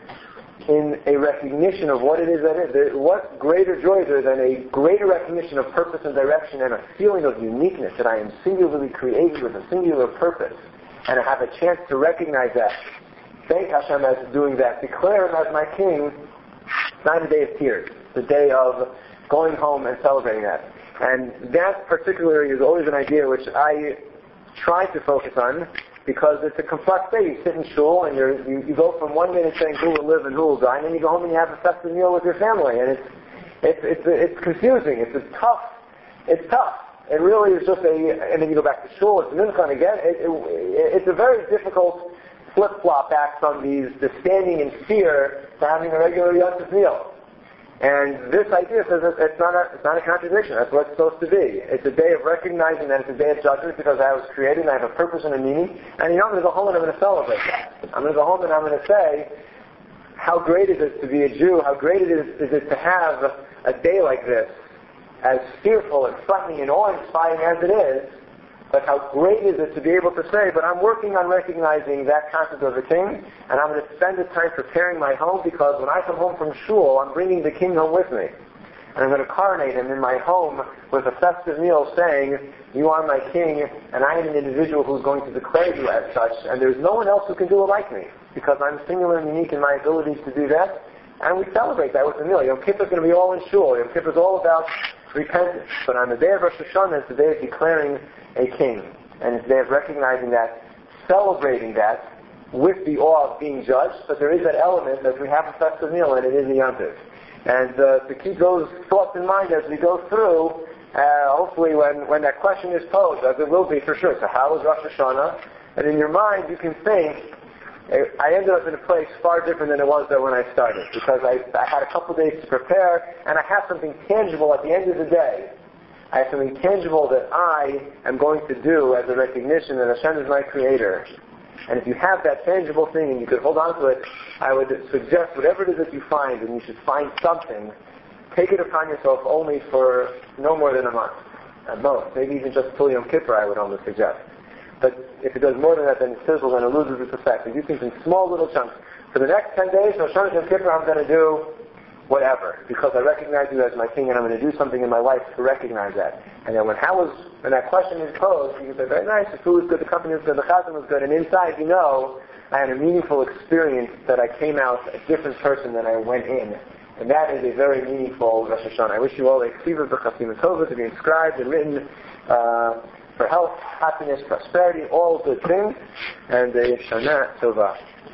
A: in a recognition of what it is that is. There, what greater joy is there than a greater recognition of purpose and direction and a feeling of uniqueness that I am singularly created with a singular purpose, and I have a chance to recognize that. Thank Hashem as doing that. Declare Him as my king. It's not a day of tears. It's a day of going home and celebrating that. And that particularly is always an idea which I try to focus on, because it's a complex day. You sit in shul and you're, you you go from one minute saying who will live and who will die, and then you go home and you have a festive meal with your family, and it's it's it's it's confusing. It's a tough. It's tough. It really is just a. And then you go back to shul. It's mincha again. It, it, it's a very difficult flip-flop back from these, the standing in fear to having a regular Yontif meal. And this idea says that it's not a, it's not a contradiction. That's what it's supposed to be. It's a day of recognizing that it's a day of judgment because I was created and I have a purpose and a meaning. And you know, I'm going to go home and I'm going to celebrate that. I'm going to go home and I'm going to say, how great is it to be a Jew? How great it is, is it to have a day like this, as fearful and frightening and awe-inspiring as it is, but how great is it to be able to say, but I'm working on recognizing that concept of the king, and I'm going to spend the time preparing my home because when I come home from shul, I'm bringing the king home with me. And I'm going to coronate him in my home with a festive meal saying, you are my king, and I am an individual who's going to declare you as such, and there's no one else who can do it like me, because I'm singular and unique in my abilities to do that, and we celebrate that with the meal. Yom Kippur is going to be all in shul. Yom Kippur is all about repentance, but on the day of Rosh Hashanah, it's the day of declaring a king, and it's a day of recognizing that, celebrating that, with the awe of being judged, but there is that element that we have a festive meal, and it is the Yontif. And uh, to keep those thoughts in mind as we go through, uh, hopefully when, when that question is posed, as it will be for sure, so how is Rosh Hashanah? And in your mind you can think, I ended up in a place far different than it was there when I started, because I, I had a couple days to prepare, and I have something tangible at the end of the day. I have something tangible that I am going to do as a recognition that Hashem is my creator. And if you have that tangible thing and you could hold on to it, I would suggest whatever it is that you find, and you should find something, take it upon yourself only for no more than a month, at most. Maybe even just till Yom Kippur, I would almost suggest. But if it does more than that, then it sizzles and it loses its effect. So you think in small little chunks. For the next ten days, Rosh Hashanah Yom Kippur, I'm going to do whatever, because I recognize you as my king, and I'm going to do something in my life to recognize that. And then when how was, when that question is posed, you can say, very nice, the food was good, the company was good, the chazan was good, and inside you know, I had a meaningful experience that I came out a different person than I went in. And that is a very meaningful Rosh Hashanah. I wish you all a ksiva b'chasim tova to be inscribed and written uh, for health, happiness, prosperity, all good things, and a Shana Tova.